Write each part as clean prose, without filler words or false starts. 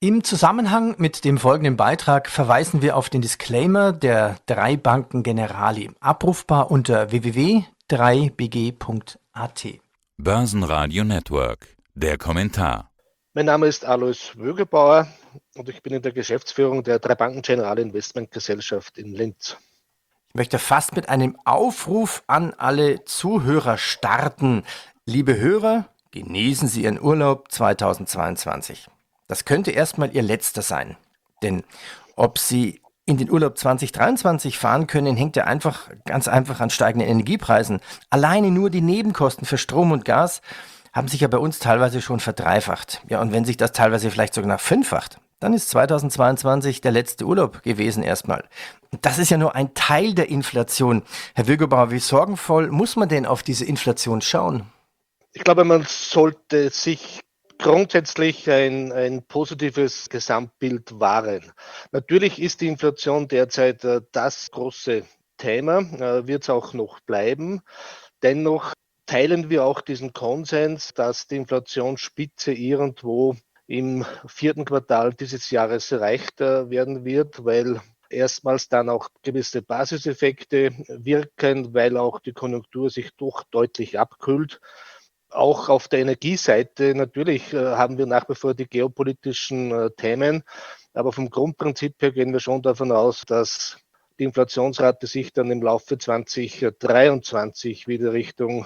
Im Zusammenhang mit dem folgenden Beitrag verweisen wir auf den Disclaimer der drei Banken Generali, abrufbar unter www.3bg.at. Börsenradio Network. Der Kommentar. Mein Name ist Alois Wögelbauer und ich bin in der Geschäftsführung der drei Banken Generali Investmentgesellschaft in Linz. Ich möchte fast mit einem Aufruf an alle Zuhörer starten. Liebe Hörer, genießen Sie Ihren Urlaub 2022. Das könnte erstmal Ihr letzter sein. Denn ob Sie in den Urlaub 2023 fahren können, hängt ja ganz einfach an steigenden Energiepreisen. Alleine nur die Nebenkosten für Strom und Gas haben sich ja bei uns teilweise schon verdreifacht. Ja, und wenn sich das teilweise vielleicht sogar noch fünffacht, dann ist 2022 der letzte Urlaub gewesen erstmal. Das ist ja nur ein Teil der Inflation. Herr Wögelbauer, wie sorgenvoll muss man denn auf diese Inflation schauen? Ich glaube, man sollte sich grundsätzlich ein positives Gesamtbild wahren. Natürlich ist die Inflation derzeit das große Thema, wird es auch noch bleiben. Dennoch teilen wir auch diesen Konsens, dass die Inflationsspitze irgendwo im vierten Quartal dieses Jahres erreicht werden wird, weil erstmals dann auch gewisse Basiseffekte wirken, weil auch die Konjunktur sich doch deutlich abkühlt. Auch auf der Energieseite natürlich haben wir nach wie vor die geopolitischen Themen, aber vom Grundprinzip her gehen wir schon davon aus, dass die Inflationsrate sich dann im Laufe 2023 wieder Richtung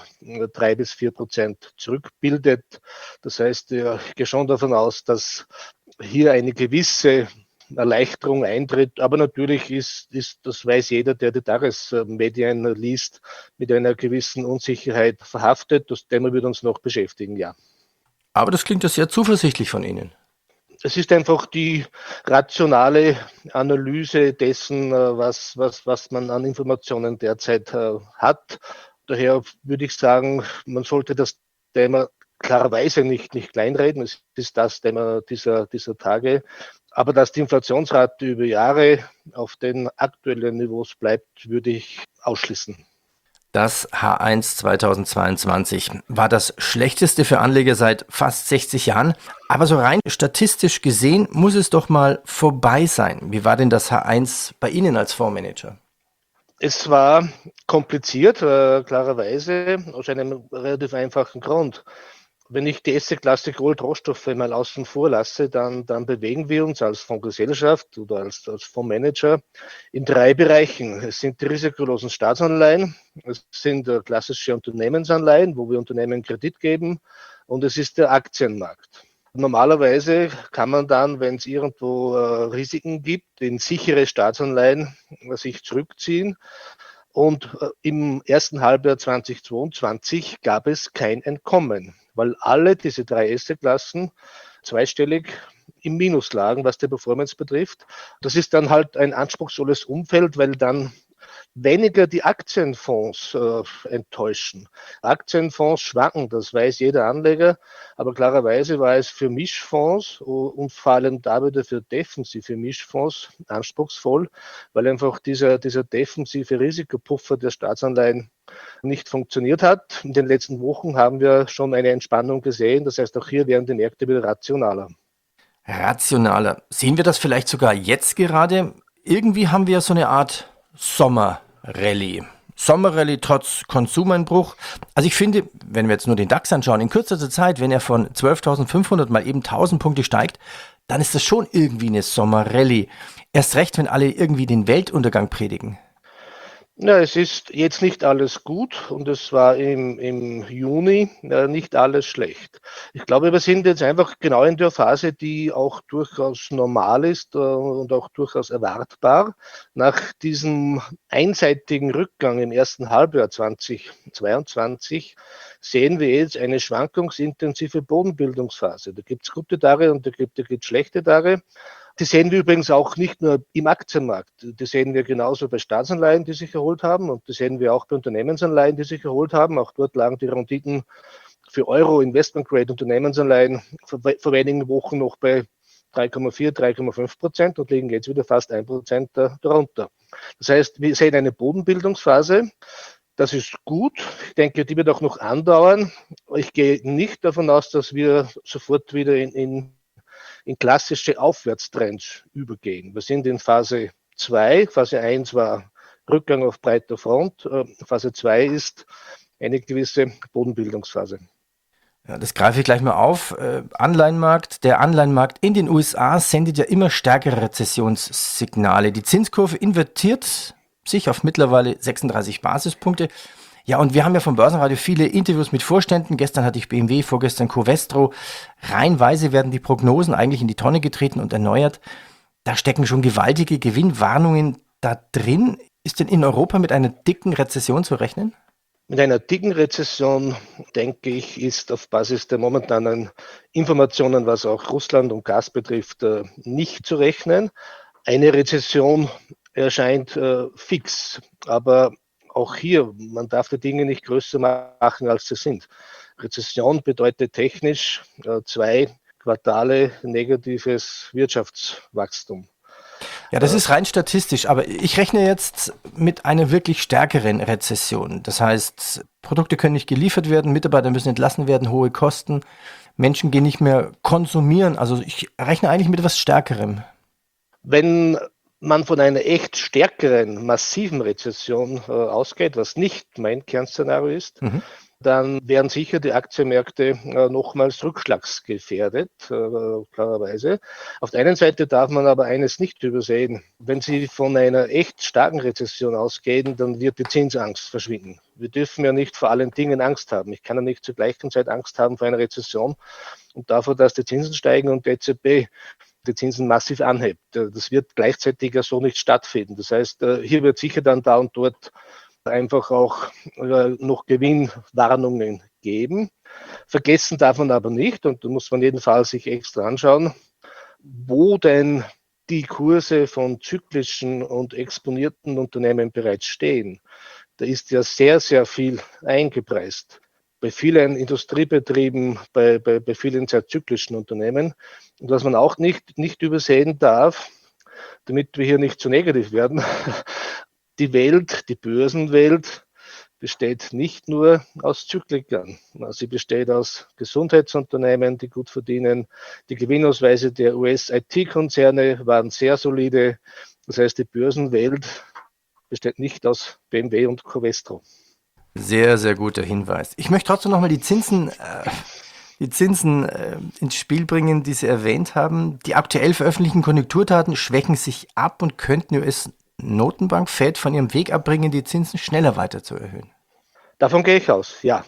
3-4% zurückbildet. Das heißt, ich gehe schon davon aus, dass hier eine gewisse Erleichterung eintritt. Aber natürlich ist, das weiß jeder, der die Tagesmedien liest, mit einer gewissen Unsicherheit verhaftet. Das Thema wird uns noch beschäftigen, ja. Aber das klingt ja sehr zuversichtlich von Ihnen. Es ist einfach die rationale Analyse dessen, was man an Informationen derzeit hat. Daher würde ich sagen, man sollte das Thema klarerweise nicht kleinreden. Es ist das Thema dieser Tage. Aber dass die Inflationsrate über Jahre auf den aktuellen Niveaus bleibt, würde ich ausschließen. Das H1 2022 war das schlechteste für Anleger seit fast 60 Jahren. Aber so rein statistisch gesehen muss es doch mal vorbei sein. Wie war denn das H1 bei Ihnen als Fondsmanager? Es war kompliziert, klarerweise, aus einem relativ einfachen Grund. Wenn ich die Asset-Klasse Gold-Rohstoffe mal außen vor lasse, dann bewegen wir uns als Fondsgesellschaft oder als Fondsmanager in drei Bereichen. Es sind die risikolosen Staatsanleihen, es sind klassische Unternehmensanleihen, wo wir Unternehmen Kredit geben, und es ist der Aktienmarkt. Normalerweise kann man dann, wenn es irgendwo Risiken gibt, in sichere Staatsanleihen sich zurückziehen. Und im ersten Halbjahr 2022 gab es kein Entkommen, weil alle diese drei Assetklassen zweistellig im Minus lagen, was die Performance betrifft. Das ist dann halt ein anspruchsvolles Umfeld, weil dann weniger die Aktienfonds enttäuschen. Aktienfonds schwanken, das weiß jeder Anleger, aber klarerweise war es für Mischfonds und vor allem da wieder für defensive Mischfonds anspruchsvoll, weil einfach dieser defensive Risikopuffer der Staatsanleihen nicht funktioniert hat. In den letzten Wochen haben wir schon eine Entspannung gesehen, das heißt, auch hier werden die Märkte wieder rationaler. Rationaler. Sehen wir das vielleicht sogar jetzt gerade? Irgendwie haben wir so eine Art Sommerrallye. Sommerrallye trotz Konsumeinbruch. Also ich finde, wenn wir jetzt nur den DAX anschauen, in kürzester Zeit, wenn er von 12.500 mal eben 1.000 Punkte steigt, dann ist das schon irgendwie eine Sommerrallye. Erst recht, wenn alle irgendwie den Weltuntergang predigen. Ja, es ist jetzt nicht alles gut und es war im Juni nicht alles schlecht. Ich glaube, wir sind jetzt einfach genau in der Phase, die auch durchaus normal ist und auch durchaus erwartbar. Nach diesem einseitigen Rückgang im ersten Halbjahr 2022 sehen wir jetzt eine schwankungsintensive Bodenbildungsphase. Da gibt es gute Tage und da gibt es schlechte Tage. Die sehen wir übrigens auch nicht nur im Aktienmarkt. Die sehen wir genauso bei Staatsanleihen, die sich erholt haben, und die sehen wir auch bei Unternehmensanleihen, die sich erholt haben. Auch dort lagen die Renditen für Euro Investment Grade Unternehmensanleihen vor wenigen Wochen noch bei 3,4, 3,5% und liegen jetzt wieder fast 1% darunter. Das heißt, wir sehen eine Bodenbildungsphase. Das ist gut. Ich denke, die wird auch noch andauern. Ich gehe nicht davon aus, dass wir sofort wieder in in klassische Aufwärtstrends übergehen. Wir sind in Phase 2. Phase 1 war Rückgang auf breiter Front. Phase 2 ist eine gewisse Bodenbildungsphase. Ja, das greife ich gleich mal auf. Anleihenmarkt. Der Anleihenmarkt in den USA sendet ja immer stärkere Rezessionssignale. Die Zinskurve invertiert sich auf mittlerweile 36 Basispunkte. Ja, und wir haben ja vom Börsenradio viele Interviews mit Vorständen. Gestern hatte ich BMW, vorgestern Covestro. Reihenweise werden die Prognosen eigentlich in die Tonne getreten und erneuert. Da stecken schon gewaltige Gewinnwarnungen da drin. Ist denn in Europa mit einer dicken Rezession zu rechnen? Mit einer dicken Rezession, denke ich, ist auf Basis der momentanen Informationen, was auch Russland und Gas betrifft, nicht zu rechnen. Eine Rezession erscheint fix, aber auch hier, man darf die Dinge nicht größer machen, als sie sind. Rezession bedeutet technisch 2 Quartale negatives Wirtschaftswachstum. Ja, das ist rein statistisch, aber ich rechne jetzt mit einer wirklich stärkeren Rezession. Das heißt, Produkte können nicht geliefert werden, Mitarbeiter müssen entlassen werden, hohe Kosten, Menschen gehen nicht mehr konsumieren. Also ich rechne eigentlich mit etwas Stärkerem. Wenn man von einer echt stärkeren, massiven Rezession ausgeht, was nicht mein Kernszenario ist, dann wären sicher die Aktienmärkte nochmals rückschlagsgefährdet, klarerweise. Auf der einen Seite darf man aber eines nicht übersehen. Wenn Sie von einer echt starken Rezession ausgehen, dann wird die Zinsangst verschwinden. Wir dürfen ja nicht vor allen Dingen Angst haben. Ich kann ja nicht zur gleichen Zeit Angst haben vor einer Rezession und davor, dass die Zinsen steigen und die EZB die Zinsen massiv anhebt. Das wird gleichzeitig ja so nicht stattfinden. Das heißt, hier wird sicher dann da und dort einfach auch noch Gewinnwarnungen geben. Vergessen darf man aber nicht, und da muss man jedenfalls sich extra anschauen, wo denn die Kurse von zyklischen und exponierten Unternehmen bereits stehen. Da ist ja sehr, sehr viel eingepreist. Bei vielen Industriebetrieben, bei vielen sehr zyklischen Unternehmen. Und was man auch nicht übersehen darf, damit wir hier nicht zu negativ werden, die Welt, die Börsenwelt besteht nicht nur aus Zyklikern. Sie besteht aus Gesundheitsunternehmen, die gut verdienen. Die Gewinnausweise der US-IT-Konzerne waren sehr solide. Das heißt, die Börsenwelt besteht nicht aus BMW und Covestro. Sehr, sehr guter Hinweis. Ich möchte trotzdem nochmal die Zinsen ins Spiel bringen, die Sie erwähnt haben. Die aktuell veröffentlichten Konjunkturdaten schwächen sich ab und könnten US-Notenbank Fed von ihrem Weg abbringen, die Zinsen schneller weiter zu erhöhen. Davon gehe ich aus, ja.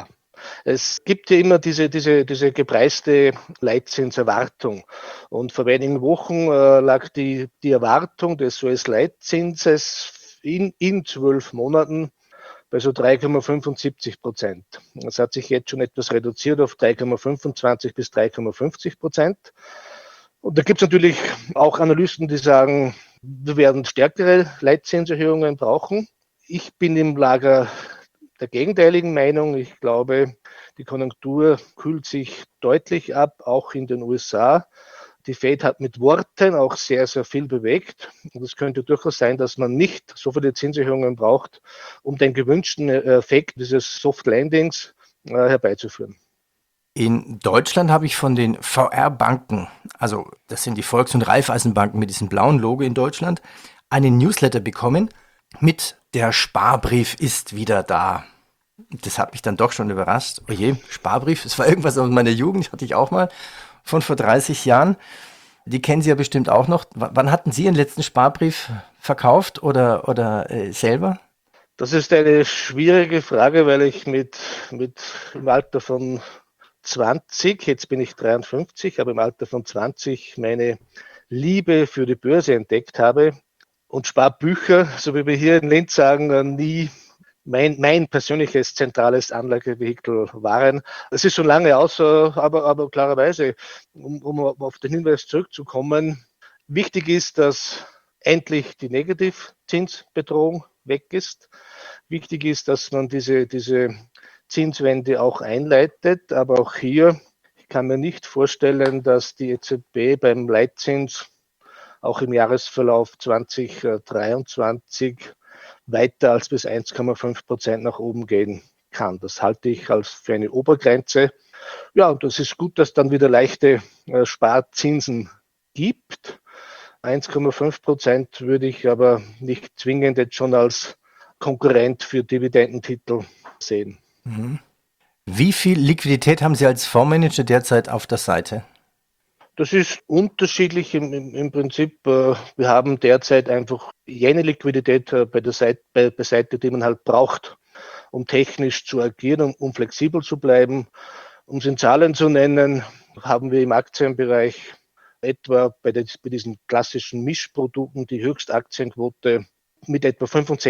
Es gibt ja immer diese gepreiste Leitzinserwartung. Und vor wenigen Wochen lag die Erwartung des US-Leitzinses in 12 Monaten bei so 3,75%. Das hat sich jetzt schon etwas reduziert auf 3,25 bis 3,50%. Und da gibt es natürlich auch Analysten, die sagen, wir werden stärkere Leitzinserhöhungen brauchen. Ich bin im Lager der gegenteiligen Meinung. Ich glaube, die Konjunktur kühlt sich deutlich ab, auch in den USA. Die Fed hat mit Worten auch sehr, sehr viel bewegt. Und es könnte durchaus sein, dass man nicht so viele Zinserhöhungen braucht, um den gewünschten Effekt dieses Soft Landings herbeizuführen. In Deutschland habe ich von den VR-Banken, also das sind die Volks- und Raiffeisenbanken mit diesem blauen Logo in Deutschland, einen Newsletter bekommen mit der Sparbrief ist wieder da. Das hat mich dann doch schon überrascht. Oje, Sparbrief, das war irgendwas aus meiner Jugend, hatte ich auch mal von vor 30 Jahren. Die kennen Sie ja bestimmt auch noch. Wann hatten Sie Ihren letzten Sparbrief verkauft oder selber? Das ist eine schwierige Frage, weil ich mit im Alter von 20, jetzt bin ich 53, aber im Alter von 20 meine Liebe für die Börse entdeckt habe und Sparbücher, so wie wir hier in Linz sagen, nie mein persönliches zentrales Anlagevehikel waren. Es ist schon lange aus, aber klarerweise, um auf den Hinweis zurückzukommen, wichtig ist, dass endlich die Negativzinsbedrohung weg ist. Wichtig ist, dass man diese Zinswende auch einleitet, aber auch hier, ich kann mir nicht vorstellen, dass die EZB beim Leitzins auch im Jahresverlauf 2023 weiter als bis 1,5% nach oben gehen kann. Das halte ich für eine Obergrenze. Ja, und das ist gut, dass dann wieder leichte Sparzinsen gibt. 1,5% würde ich aber nicht zwingend jetzt schon als Konkurrent für Dividendentitel sehen. Mhm. Wie viel Liquidität haben Sie als Fondsmanager derzeit auf der Seite? Das ist unterschiedlich im Prinzip. Wir haben derzeit einfach jene Liquidität beiseite, die man halt braucht, um technisch zu agieren, um flexibel zu bleiben. Um es in Zahlen zu nennen, haben wir im Aktienbereich etwa bei diesen klassischen Mischprodukten die Höchstaktienquote mit etwa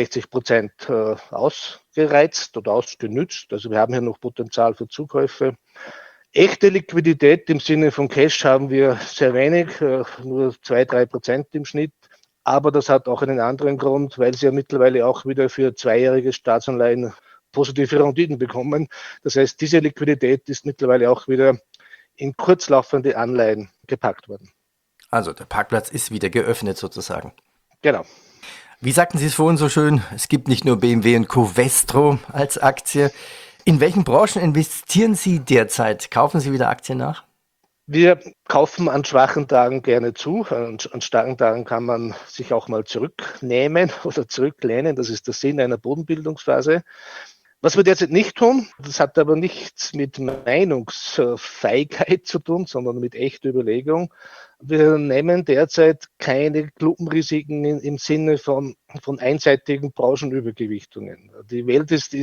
65% ausgereizt oder ausgenützt. Also wir haben hier noch Potenzial für Zukäufe. Echte Liquidität im Sinne von Cash haben wir sehr wenig, nur 2-3% im Schnitt. Aber das hat auch einen anderen Grund, weil sie ja mittlerweile auch wieder für zweijährige Staatsanleihen positive Renditen bekommen. Das heißt, diese Liquidität ist mittlerweile auch wieder in kurzlaufende Anleihen gepackt worden. Also der Parkplatz ist wieder geöffnet sozusagen. Genau. Wie sagten Sie es vorhin so schön, es gibt nicht nur BMW und Covestro als Aktie. In welchen Branchen investieren Sie derzeit? Kaufen Sie wieder Aktien nach? Wir kaufen an schwachen Tagen gerne zu. An starken Tagen kann man sich auch mal zurücknehmen oder zurücklehnen. Das ist der Sinn einer Bodenbildungsphase. Was wir derzeit nicht tun, das hat aber nichts mit Meinungsfeigheit zu tun, sondern mit echter Überlegung. Wir nehmen derzeit keine Klumpenrisiken im Sinne von einseitigen Branchenübergewichtungen. Die Welt ist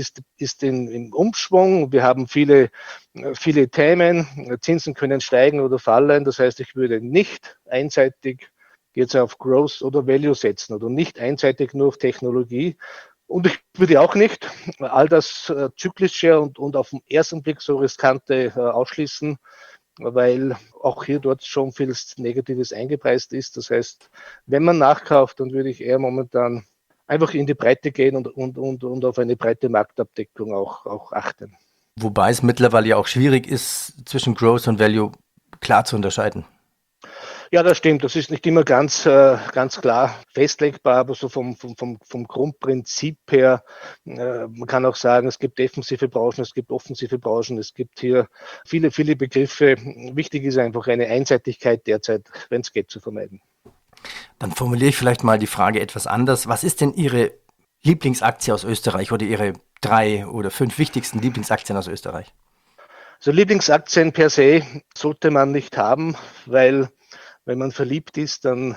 im Umschwung. Wir haben viele Themen. Zinsen können steigen oder fallen. Das heißt, ich würde nicht einseitig jetzt auf Growth oder Value setzen oder nicht einseitig nur auf Technologie. Und ich würde auch nicht all das Zyklische und auf den ersten Blick so riskante ausschließen, weil auch hier dort schon viel Negatives eingepreist ist. Das heißt, wenn man nachkauft, dann würde ich eher momentan einfach in die Breite gehen und auf eine breite Marktabdeckung auch achten. Wobei es mittlerweile ja auch schwierig ist, zwischen Growth und Value klar zu unterscheiden. Ja, das stimmt. Das ist nicht immer ganz klar festlegbar, aber so vom Grundprinzip her, man kann auch sagen, es gibt defensive Branchen, es gibt offensive Branchen, es gibt hier viele Begriffe. Wichtig ist einfach eine Einseitigkeit derzeit, wenn es geht, zu vermeiden. Dann formuliere ich vielleicht mal die Frage etwas anders. Was ist denn Ihre Lieblingsaktie aus Österreich oder Ihre 3 oder 5 wichtigsten Lieblingsaktien aus Österreich? Also Lieblingsaktien per se sollte man nicht haben, weil wenn man verliebt ist, dann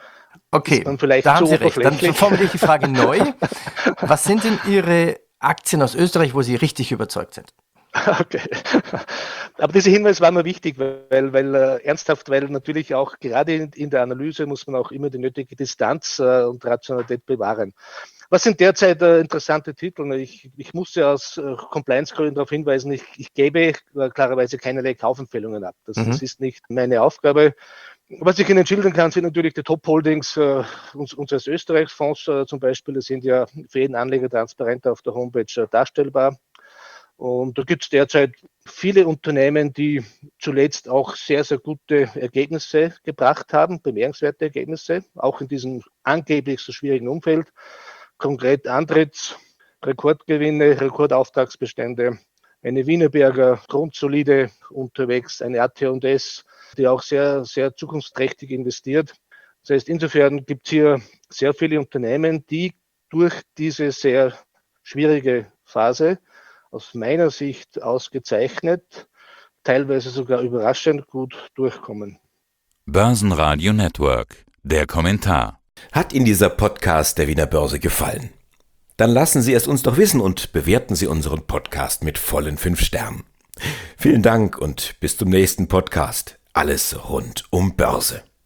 ist man vielleicht da zu haben Sie recht. oberflächlich. Dann formuliere ich die Frage neu. Was sind denn Ihre Aktien aus Österreich, wo Sie richtig überzeugt sind? Okay. Aber dieser Hinweis war mir wichtig, weil ernsthaft, weil natürlich auch gerade in der Analyse muss man auch immer die nötige Distanz und Rationalität bewahren. Was sind derzeit interessante Titel? Ich muss ja aus Compliance-Gründen darauf hinweisen, ich gebe klarerweise keinerlei Kaufempfehlungen ab. Das ist nicht meine Aufgabe. Was ich Ihnen schildern kann, sind natürlich die Top-Holdings unseres Österreich-Fonds zum Beispiel. Die sind ja für jeden Anleger transparent auf der Homepage darstellbar. Und da gibt es derzeit viele Unternehmen, die zuletzt auch sehr, sehr gute Ergebnisse gebracht haben, bemerkenswerte Ergebnisse, auch in diesem angeblich so schwierigen Umfeld. Konkret Andritz, Rekordgewinne, Rekordauftragsbestände, eine Wienerberger, grundsolide unterwegs, eine AT&S, die auch sehr, sehr zukunftsträchtig investiert. Das heißt, insofern gibt es hier sehr viele Unternehmen, die durch diese sehr schwierige Phase aus meiner Sicht ausgezeichnet, teilweise sogar überraschend gut durchkommen. Börsenradio Network, der Kommentar. Hat Ihnen dieser Podcast der Wiener Börse gefallen? Dann lassen Sie es uns doch wissen und bewerten Sie unseren Podcast mit vollen 5 Sternen. Vielen Dank und bis zum nächsten Podcast. Alles rund um Börse.